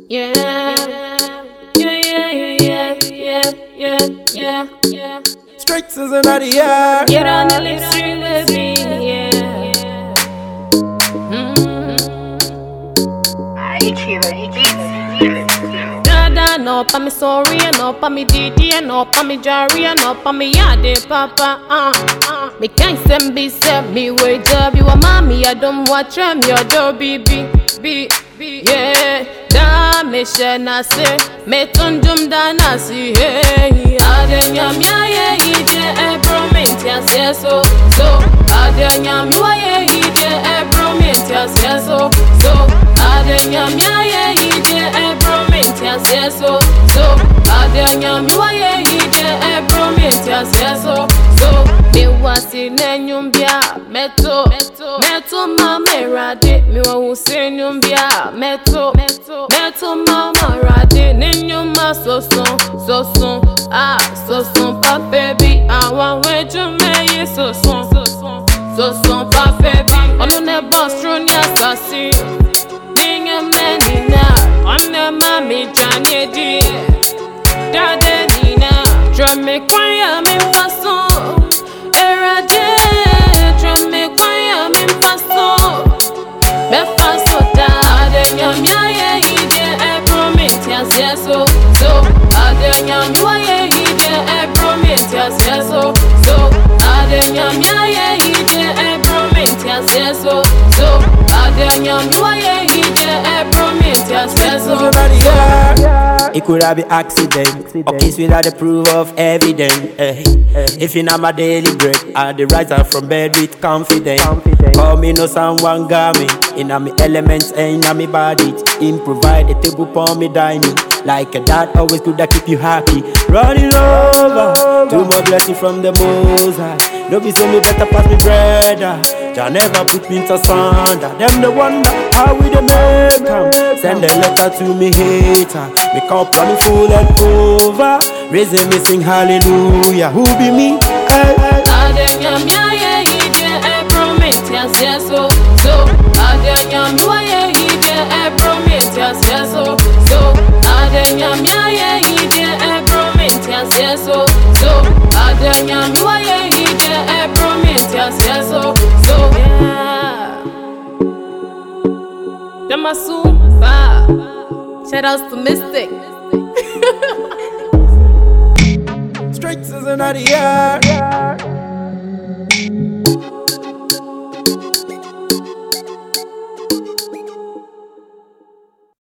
Yeah, yeah, yeah, yeah, yeah, yeah, yeah. Straight season of the year. Get on the lip string with me, yeah. Dada, no pa me sorry, no pa me didi, no pa me jari, no pa me yade, papa. Me can't send be set me way job. You a mommy, I don't watch them, your door, baby, yeah. Da me shena se, me tundum da nasi, hey. Adenya miya ije ebro mentia se so. Adenya miya ije ebro mentia se so. Adenya miya ije ebro mentia se so. Adenya miya ije ebro mentia se so. Me wasi nenyumbia meto mama rade me wa usenyumbia meto mama rade nenyuma so son pa baby I want wait to me so son pa baby on the boss run ya sasi ninga menina on the mami janye di dade nina drum me kwaya me fason It could have been accident, or case without the proof of evidence. If you know my daily bread, I the riser from bed with confidence. Call me no someone got me, in my elements and in my body. Provide a table for me dining. Like a dad always could keep you happy. Running over, too much blessing from the Most High. No be so me better pass me brother. Jah never put me into sunder. Them the wonder how we the make them. Send a letter to me hater. Me cup running full and over. Raising me sing hallelujah. Who be me? Hey. Adenya miya ije ebro mentia se so. Adenya miya ije ebro mentia se so. Adenya miya ije ebro mentia se so. Adenya miya ije ebro mentia se so. Yeah. Damasuba. Shout outs to Mystic. Straight season of the year.